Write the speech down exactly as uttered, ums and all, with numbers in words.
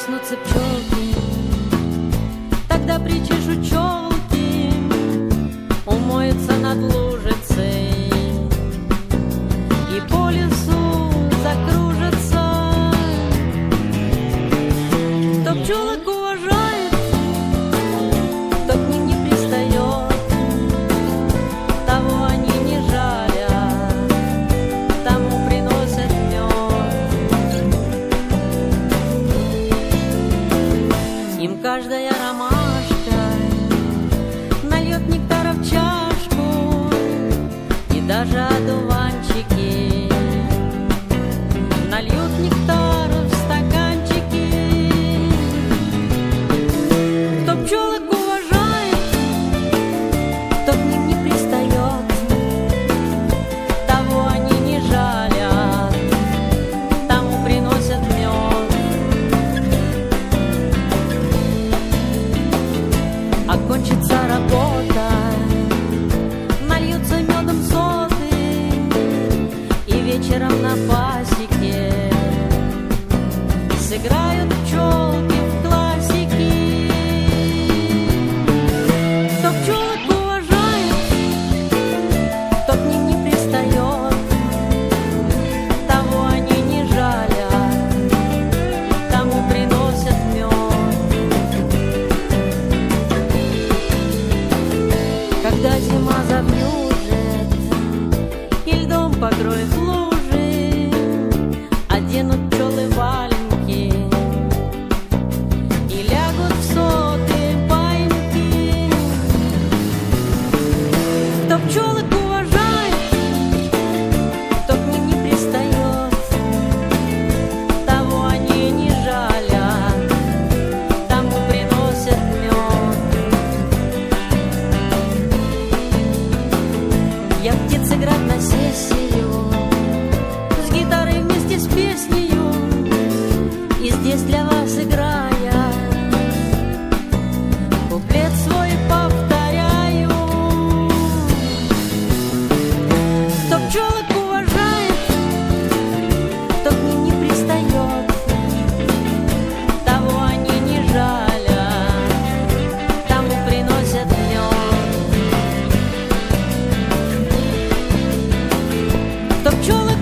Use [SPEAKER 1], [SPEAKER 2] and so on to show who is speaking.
[SPEAKER 1] проснутся пчелки, тогда причешут челки, умоются над лужицей и по лесу закружатся. Кто пчелок уважает, кто к ним не пристает, того они не жалят, тому приносят мед. Им каждая ромашка нальет нектара в чашку, и даже одуванчики нальют нектар в стаканчики. Кто пчелок уважает, кто к ним не пристает, того они не жалят, тому приносят мед. Окончится работа, нальются медом соты, и вечером на пасеке сыграют пчелки в классики. Кто пчелок уважает, кто к ним не пристает, того они не жалят, тому приносят мед. Когда зима завьюжит и льдом покроет лужи, оденут пчелы валенки и лягут в соты баиньки. Кто пчелок уважает, кто к ним не пристает, того они не жалят, тому приносят мед. Я птицеград на сессию с гитарой вместе с песнею, и здесь для вас играя куплет свой повторяю. Кто пчелок уважает, кто к ним не пристает, того они не жалят, тому приносят мед. Кто пчелок